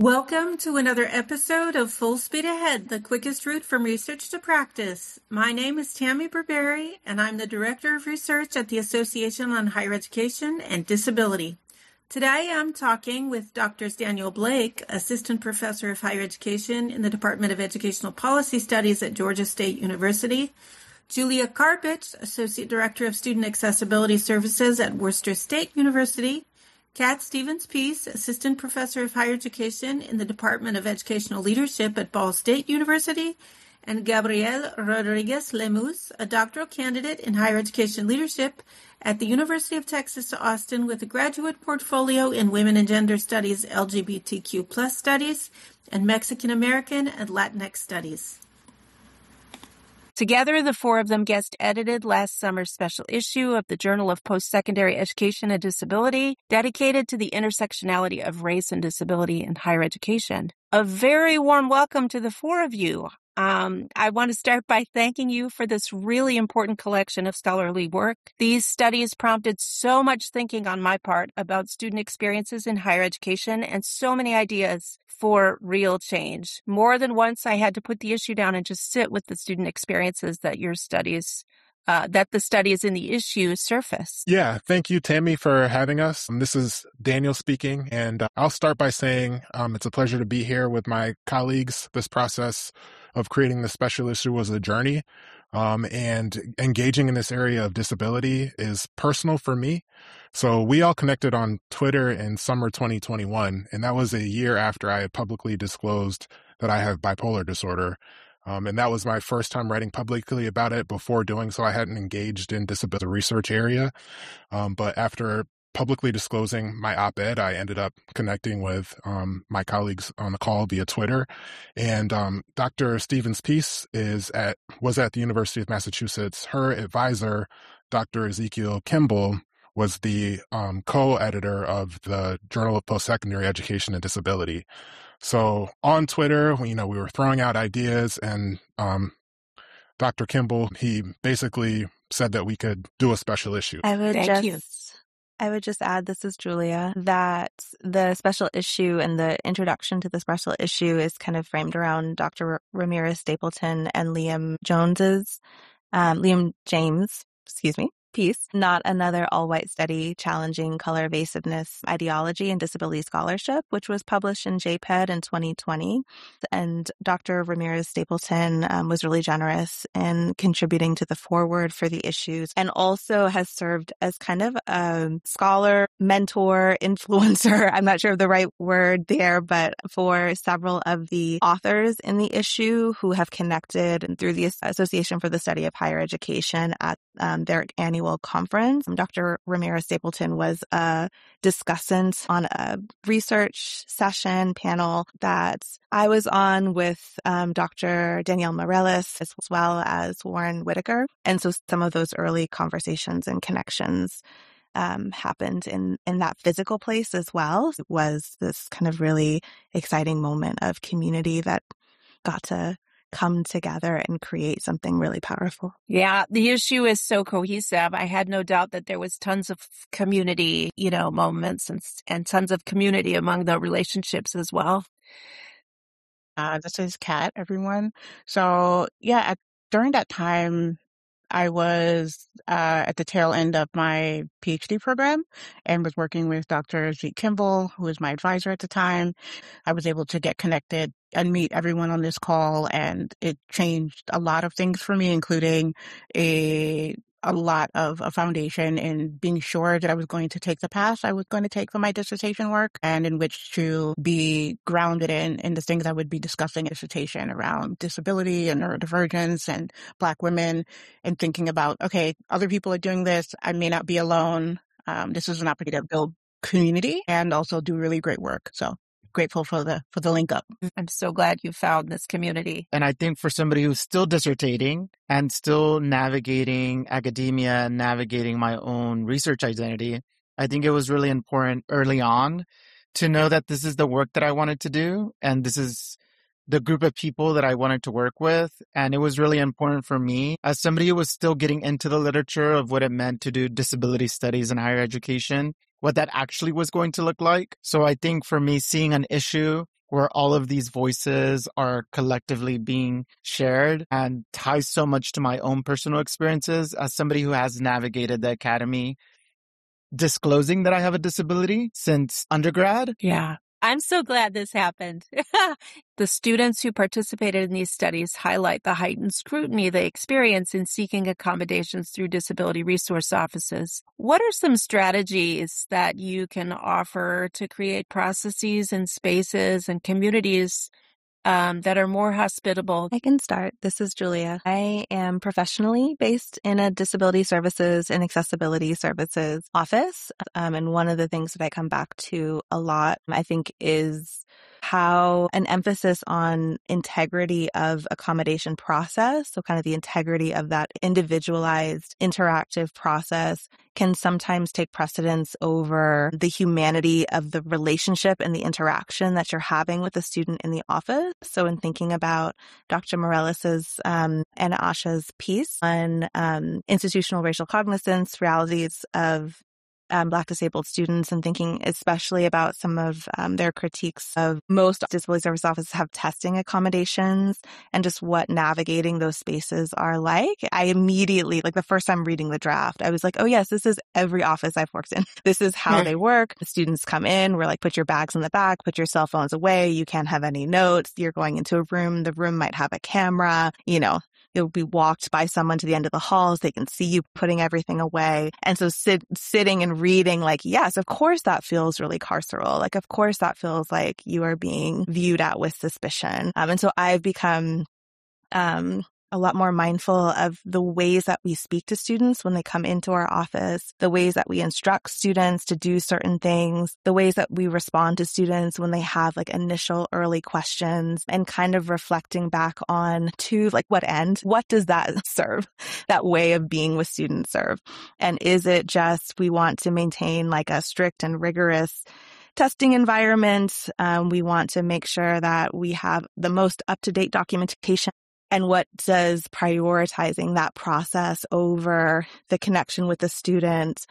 Welcome to another episode of Full Speed Ahead, the quickest route from research to practice. My name is Tammy Burberry, and I'm the Director of Research at the Association on Higher Education and Disability. Today I'm talking with Drs. Daniel Blake, Assistant Professor of Higher Education in the Department of Educational Policy Studies at Georgia State University, Julia Karpich, Associate Director of Student Accessibility Services at Worcester State University, Kat Stevens-Peace, Assistant Professor of Higher Education in the Department of Educational Leadership at Ball State University, and Gabrielle Rodriguez-Lemus, a doctoral candidate in Higher Education Leadership at the University of Texas at Austin with a graduate portfolio in Women and Gender Studies, LGBTQ+ Studies, and Mexican American and Latinx Studies. Together, the four of them guest-edited last summer's special issue of the Journal of Post-Secondary Education and Disability, dedicated to the intersectionality of race and disability in higher education. A very warm welcome to the four of you. I want to start by thanking you for this really important collection of scholarly work. These studies prompted so much thinking on my part about student experiences in higher education and so many ideas for real change. More than once, I had to put the issue down and just sit with the student experiences that your studies that the studies in the issue surfaced. Yeah, thank you, Tammy, for having us. This is Daniel speaking, and I'll start by saying it's a pleasure to be here with my colleagues. This process of creating the special issue was a journey, and engaging in this area of disability is personal for me. So we all connected on Twitter in summer 2021, and that was a year after I had publicly disclosed that I have bipolar disorder. And that was my first time writing publicly about it. Before doing so, I hadn't engaged in disability research area. But after publicly disclosing my op-ed, I ended up connecting with my colleagues on the call via Twitter. And Dr. Stevens-Peace was at the University of Massachusetts. Her advisor, Dr. Ezekiel Kimball, was the co-editor of the Journal of Post-Secondary Education and Disability. So on Twitter, we were throwing out ideas, and Dr. Kimball, he basically said that we could do a special issue. I would just add, this is Julia, that the special issue and the introduction to the special issue is kind of framed around Dr. Ramirez Stapleton and Liam James, piece, Not Another All-White Study Challenging Color Evasiveness Ideology and Disability Scholarship, which was published in JPED in 2020. And Dr. Ramirez Stapleton was really generous in contributing to the foreword for the issues, and also has served as kind of a scholar, mentor, influencer, I'm not sure of the right word there, but for several of the authors in the issue who have connected through the Association for the Study of Higher Education at their annual conference. Dr. Ramirez Stapleton was a discussant on a research session panel that I was on with Dr. Danielle Morales as well as Warren Whitaker. And so some of those early conversations and connections happened in that physical place as well. It was this kind of really exciting moment of community that got to come together and create something really powerful. Yeah, the issue is so cohesive. I had no doubt that there was tons of community, moments and tons of community among the relationships as well. This is Kat, everyone. So during that time, I was at the tail end of my PhD program and was working with Dr. Zeke Kimball, who was my advisor at the time. I was able to get connected and meet everyone on this call, and it changed a lot of things for me, including a lot of a foundation in being sure that I was going to take the path I was going to take for my dissertation work, and in which to be grounded in the things I would be discussing in dissertation around disability and neurodivergence and Black women, and thinking about, okay, other people are doing this. I may not be alone. This is an opportunity to build community and also do really great work. So grateful for the link up. I'm so glad you found this community. And I think for somebody who's still dissertating and still navigating academia, navigating my own research identity, I think it was really important early on to know that this is the work that I wanted to do, and this is the group of people that I wanted to work with. And it was really important for me as somebody who was still getting into the literature of what it meant to do disability studies in higher education, what that actually was going to look like. So I think for me, seeing an issue where all of these voices are collectively being shared and ties so much to my own personal experiences as somebody who has navigated the academy, disclosing that I have a disability since undergrad. Yeah. I'm so glad this happened. The students who participated in these studies highlight the heightened scrutiny they experience in seeking accommodations through disability resource offices. What are some strategies that you can offer to create processes and spaces and communities that are more hospitable? I can start. This is Julia. I am professionally based in a disability services and accessibility services office. And one of the things that I come back to a lot, I think, is how an emphasis on integrity of accommodation process, so kind of the integrity of that individualized interactive process, can sometimes take precedence over the humanity of the relationship and the interaction that you're having with a student in the office. So in thinking about Dr. Moreles's and Asha's piece on institutional racial cognizance, realities of Black disabled students, and thinking especially about some of their critiques of most disability service offices have testing accommodations and just what navigating those spaces are like. I immediately, like the first time reading the draft, I was like, oh yes, this is every office I've worked in. This is how they work. The students come in, we're like, put your bags in the back, put your cell phones away. You can't have any notes. You're going into a room. The room might have a camera, you'll be walked by someone to the end of the halls. They can see you putting everything away. And so sitting and reading, like, yes, of course that feels really carceral. Like, of course that feels like you are being viewed at with suspicion. And so I've become a lot more mindful of the ways that we speak to students when they come into our office, the ways that we instruct students to do certain things, the ways that we respond to students when they have like initial early questions, and kind of reflecting back on to like what does that serve, that way of being with students serve? And is it just we want to maintain like a strict and rigorous testing environment? We want to make sure that we have the most up-to-date documentation. And what does prioritizing that process over the connection with the student,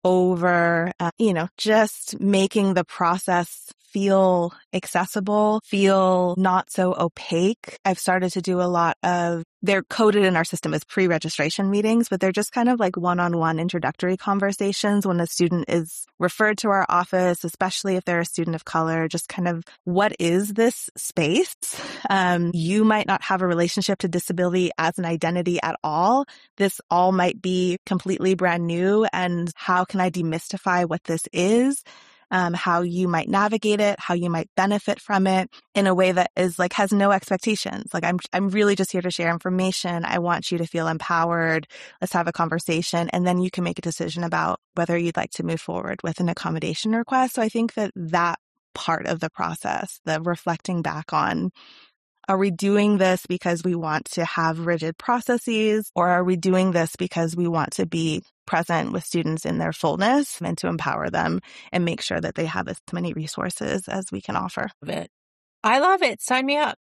over, just making the process feel accessible, feel not so opaque. I've started to do a lot of, they're coded in our system as pre-registration meetings, but they're just kind of like one-on-one introductory conversations when a student is referred to our office, especially if they're a student of color, just kind of, what is this space? You might not have a relationship to disability as an identity at all. This all might be completely brand new. And how can I demystify what this is? How you might navigate it, how you might benefit from it in a way that is like, has no expectations. Like, I'm really just here to share information. I want you to feel empowered. Let's have a conversation. And then you can make a decision about whether you'd like to move forward with an accommodation request. So I think that part of the process, the reflecting back on, are we doing this because we want to have rigid processes, or are we doing this because we want to be present with students in their fullness and to empower them and make sure that they have as many resources as we can offer? I love it. Sign me up.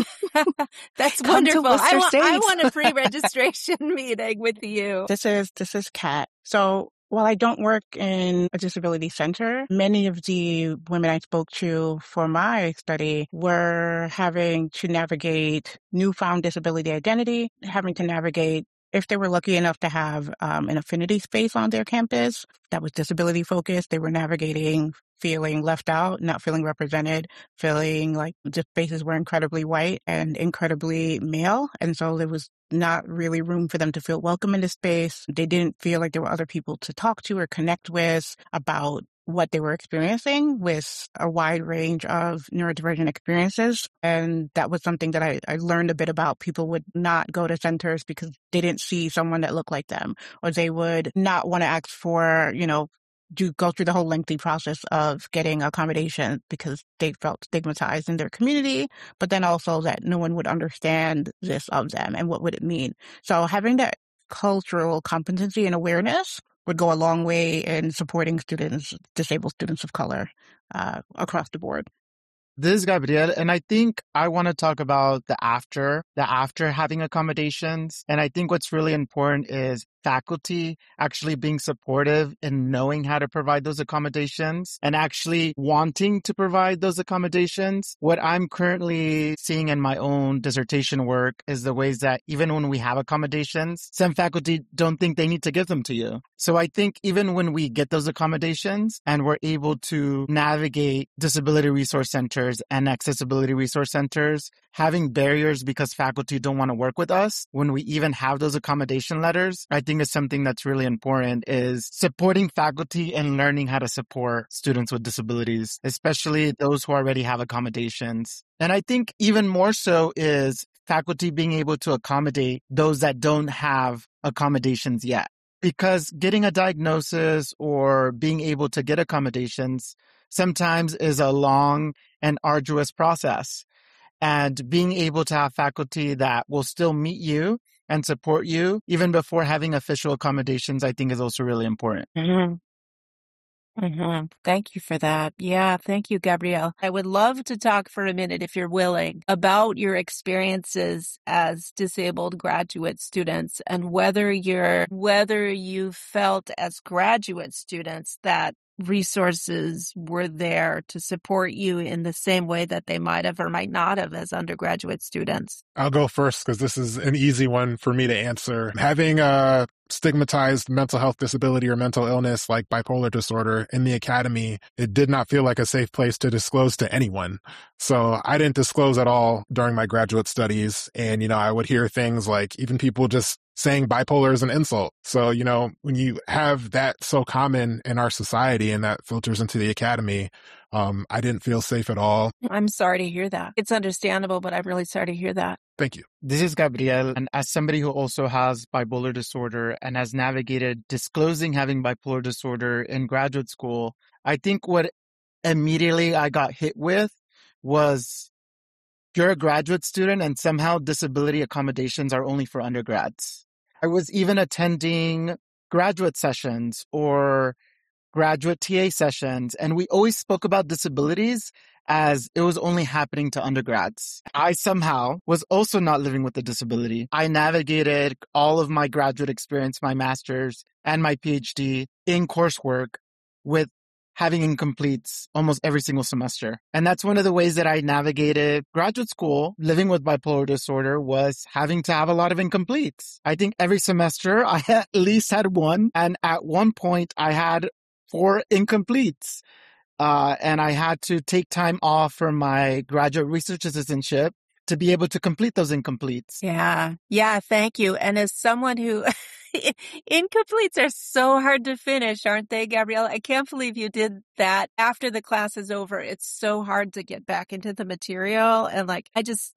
That's Come wonderful. to Worcester I State. want a pre-registration meeting with you. This is Kat. So while I don't work in a disability center, many of the women I spoke to for my study were having to navigate newfound disability identity, having to navigate, if they were lucky enough to have an affinity space on their campus that was disability focused, they were navigating feeling left out, not feeling represented, feeling like the spaces were incredibly white and incredibly male. And so there was not really room for them to feel welcome in the space. They didn't feel like there were other people to talk to or connect with about what they were experiencing with a wide range of neurodivergent experiences. And that was something that I learned a bit about. People would not go to centers because they didn't see someone that looked like them, or they would not want to ask for, go through the whole lengthy process of getting accommodation because they felt stigmatized in their community, but then also that no one would understand this of them and what would it mean. So having that cultural competency and awareness would go a long way in supporting students, disabled students of color, across the board. This is Gabriel, and I think I want to talk about the after having accommodations. And I think what's really important is faculty actually being supportive and knowing how to provide those accommodations and actually wanting to provide those accommodations. What I'm currently seeing in my own dissertation work is the ways that even when we have accommodations, some faculty don't think they need to give them to you. So I think even when we get those accommodations and we're able to navigate disability resource centers and accessibility resource centers, having barriers because faculty don't want to work with us, when we even have those accommodation letters, I think is something that's really important, is supporting faculty and learning how to support students with disabilities, especially those who already have accommodations. And I think even more so is faculty being able to accommodate those that don't have accommodations yet. Because getting a diagnosis or being able to get accommodations sometimes is a long and arduous process. And being able to have faculty that will still meet you and support you even before having official accommodations, I think is also really important. Thank you for that. Yeah, thank you, Gabrielle. I would love to talk for a minute, if you're willing, about your experiences as disabled graduate students and whether you felt as graduate students that resources were there to support you in the same way that they might have or might not have as undergraduate students. I'll go first because this is an easy one for me to answer. Having a stigmatized mental health disability or mental illness like bipolar disorder in the academy, it did not feel like a safe place to disclose to anyone. So I didn't disclose at all during my graduate studies. And, I would hear things like even people just saying bipolar is an insult. So, when you have that so common in our society and that filters into the academy, I didn't feel safe at all. I'm sorry to hear that. It's understandable, but I'm really sorry to hear that. Thank you. This is Gabriel. And as somebody who also has bipolar disorder and has navigated disclosing having bipolar disorder in graduate school, I think what immediately I got hit with was you're a graduate student and somehow disability accommodations are only for undergrads. I was even attending graduate sessions or graduate TA sessions, and we always spoke about disabilities as it was only happening to undergrads. I somehow was also not living with a disability. I navigated all of my graduate experience, my master's and my PhD in coursework with having incompletes almost every single semester. And that's one of the ways that I navigated graduate school. Living with bipolar disorder was having to have a lot of incompletes. I think every semester I at least had one. And at one point I had 4 incompletes. And I had to take time off from my graduate research assistantship to be able to complete those incompletes. Yeah, thank you. And as someone who... Incompletes are so hard to finish, aren't they, Gabrielle? I can't believe you did that after the class is over. It's so hard to get back into the material. And I just,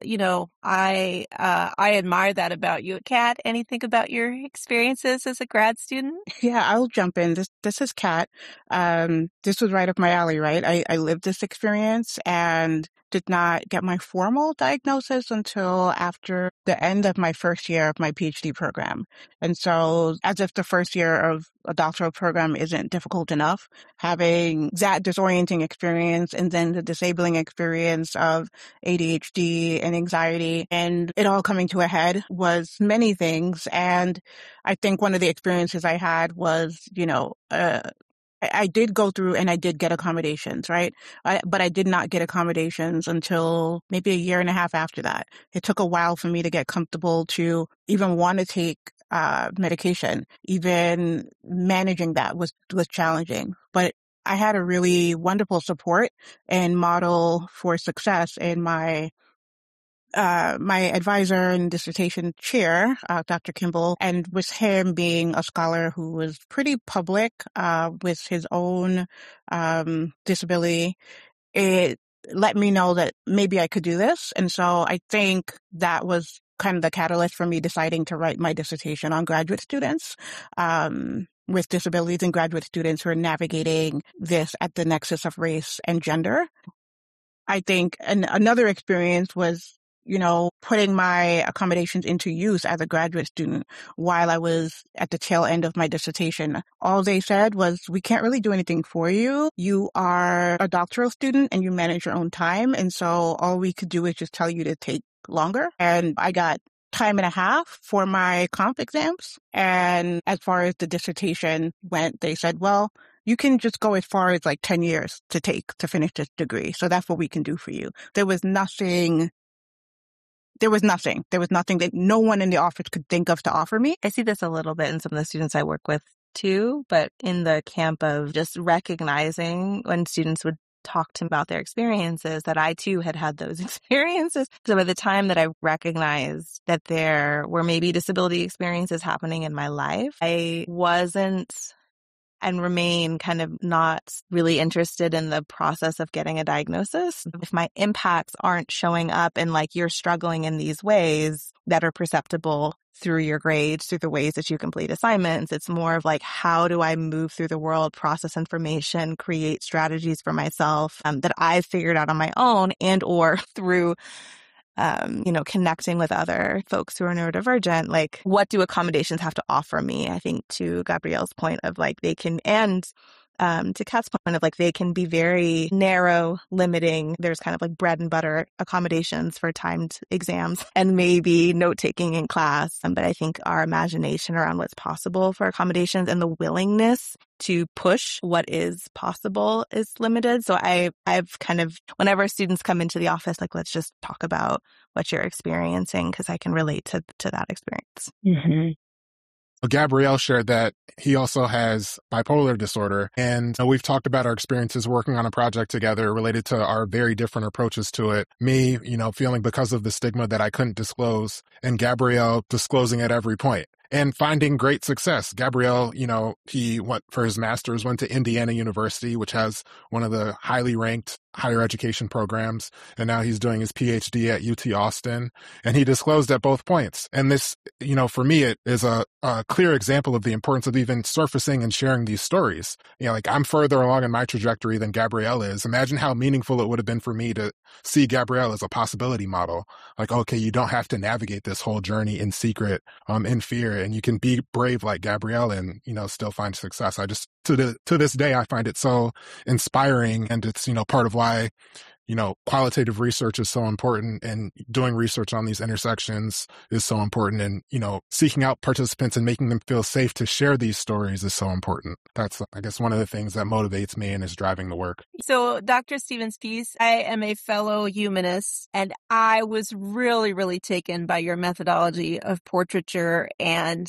I admire that about you. Kat, anything about your experiences as a grad student? Yeah, I'll jump in. This is Kat. This was right up my alley, right? I lived this experience and did not get my formal diagnosis until after the end of my first year of my PhD program. And so as if the first year of a doctoral program isn't difficult enough, having that disorienting experience and then the disabling experience of ADHD and anxiety and it all coming to a head was many things. And I think one of the experiences I had was, I did go through and I did get accommodations, right? But I did not get accommodations until maybe a year and a half after that. It took a while for me to get comfortable to even want to take medication. Even managing that was challenging. But I had a really wonderful support and model for success in my advisor and dissertation chair, Dr. Kimball, and with him being a scholar who was pretty public with his own disability, it let me know that maybe I could do this. And so I think that was kind of the catalyst for me deciding to write my dissertation on graduate students with disabilities and graduate students who are navigating this at the nexus of race and gender. I think another experience was putting my accommodations into use as a graduate student while I was at the tail end of my dissertation. All they said was, we can't really do anything for you. You are a doctoral student and you manage your own time. And so all we could do is just tell you to take longer. And I got time and a half for my comp exams. And as far as the dissertation went, they said, well, you can just go as far as like 10 years to finish this degree. So that's what we can do for you. There was nothing that no one in the office could think of to offer me. I see this a little bit in some of the students I work with too, but in the camp of just recognizing when students would talk to me about their experiences that I too had those experiences. So by the time that I recognized that there were maybe disability experiences happening in my life, I wasn't and remain kind of not really interested in the process of getting a diagnosis. If my impacts aren't showing up and like you're struggling in these ways that are perceptible through your grades, through the ways that you complete assignments, it's more of like, how do I move through the world, process information, create strategies for myself that I've figured out on my own and or through connecting with other folks who are neurodivergent, like what do accommodations have to offer me? I think to Gabrielle's point of like they can, and to Kat's point of like they can be very narrow, limiting. There's kind of like bread and butter accommodations for timed exams and maybe note taking in class. But I think our imagination around what's possible for accommodations and the willingness to push what is possible is limited. So I've kind of, whenever students come into the office, like, let's just talk about what you're experiencing because I can relate to that experience. Mm-hmm. Gabrielle shared that he also has bipolar disorder. And we've talked about our experiences working on a project together related to our very different approaches to it. Me, feeling because of the stigma that I couldn't disclose, and Gabrielle disclosing at every point and finding great success. Gabrielle, he went for his master's, went to Indiana University, which has one of the highly ranked higher education programs. And now he's doing his PhD at UT Austin. And he disclosed at both points. And this, for me, it is a clear example of the importance of even surfacing and sharing these stories. Like I'm further along in my trajectory than Gabrielle is. Imagine how meaningful it would have been for me to see Gabrielle as a possibility model. Like, okay, you don't have to navigate this whole journey in secret, in fear, and you can be brave like Gabrielle and, still find success. I just, to this day, I find it so inspiring, and it's, part of why, qualitative research is so important, and doing research on these intersections is so important, and, seeking out participants and making them feel safe to share these stories is so important. That's, I guess, one of the things that motivates me and is driving the work. So, Dr. Stevens-Peace, I am a fellow humanist, and I was really, really taken by your methodology of portraiture and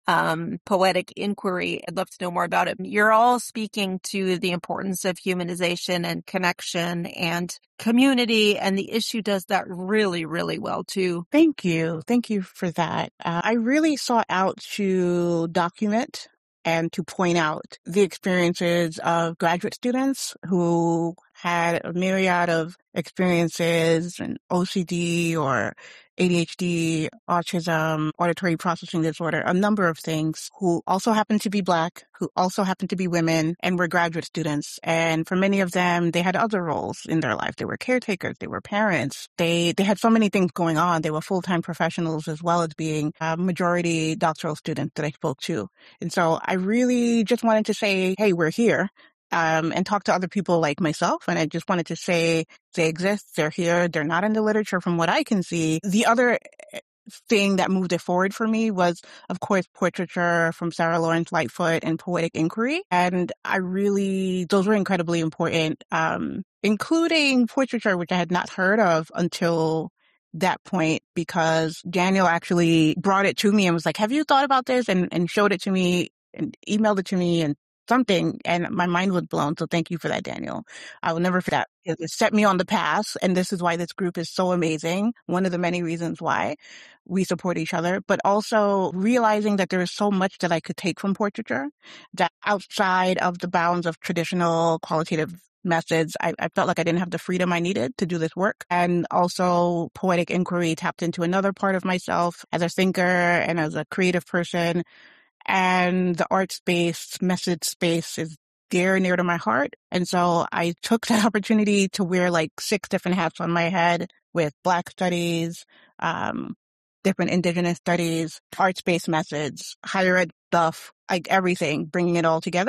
poetic inquiry. I'd love to know more about it. You're all speaking to the importance of humanization and connection and community, and the issue does that really, really well too. Thank you. Thank you for that. I really sought out to document and to point out the experiences of graduate students who had a myriad of experiences and OCD or ADHD, autism, auditory processing disorder, a number of things, who also happen to be Black, who also happen to be women, and were graduate students. And for many of them, they had other roles in their life. They were caretakers, they were parents, they had so many things going on. They were full-time professionals as well as being a majority doctoral students that I spoke to. And so I really just wanted to say, hey, we're here. And talk to other people like myself. And I just wanted to say they exist, they're here, they're not in the literature from what I can see. The other thing that moved it forward for me was, of course, portraiture from Sarah Lawrence Lightfoot and poetic inquiry. And those were incredibly important, including portraiture, which I had not heard of until that point, because Daniel actually brought it to me and was like, have you thought about this? And showed it to me and emailed it to me and something, and my mind was blown. So thank you for that, Daniel. I will never forget that. It set me on the path, and this is why this group is so amazing. One of the many reasons why we support each other, but also realizing that there is so much that I could take from portraiture, that outside of the bounds of traditional qualitative methods, I felt like I didn't have the freedom I needed to do this work. And also poetic inquiry tapped into another part of myself as a thinker and as a creative person. And the art space, message space is dear near to my heart. And so I took that opportunity to wear like 6 different hats on my head with Black studies, different Indigenous studies, art space methods, higher ed stuff, like everything, bringing it all together.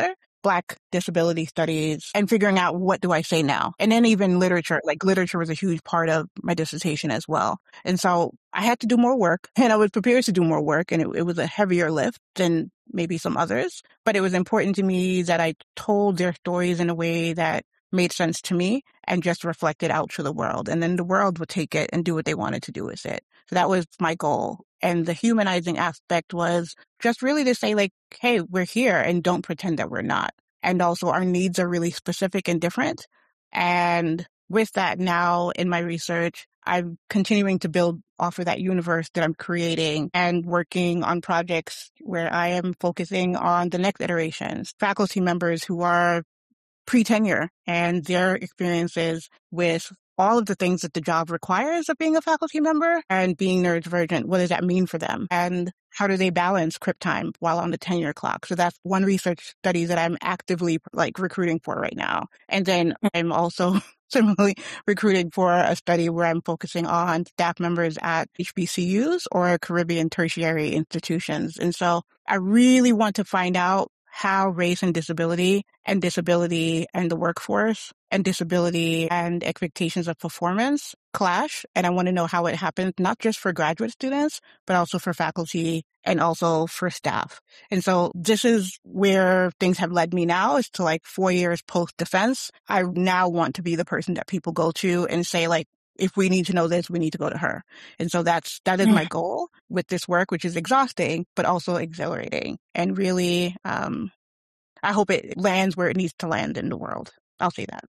Black disability studies and figuring out what do I say now. And then even literature, like literature was a huge part of my dissertation as well. And so I had to do more work, and I was prepared to do more work, and it was a heavier lift than maybe some others. But it was important to me that I told their stories in a way that made sense to me and just reflected out to the world. And then the world would take it and do what they wanted to do with it. So that was my goal. And the humanizing aspect was just really to say, like, hey, we're here and don't pretend that we're not. And also our needs are really specific and different. And with that, now in my research, I'm continuing to build off of that universe that I'm creating and working on projects where I am focusing on the next iterations, faculty members who are pre-tenure and their experiences with all of the things that the job requires of being a faculty member and being neurodivergent. What does that mean for them? And how do they balance crip time while on the tenure clock? So that's one research study that I'm actively recruiting for right now. And then I'm also similarly recruiting for a study where I'm focusing on staff members at HBCUs or Caribbean tertiary institutions. And so I really want to find out how race and disability and the workforce and disability and expectations of performance clash. And I want to know how it happens, not just for graduate students, but also for faculty and also for staff. And so this is where things have led me now, is to 4 years post-defense. I now want to be the person that people go to and say, if we need to know this, we need to go to her. And so that is my goal with this work, which is exhausting, but also exhilarating. And really, I hope it lands where it needs to land in the world. I'll say that.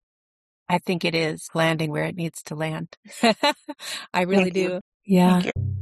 I think it is landing where it needs to land. I really do. Yeah. Thank you.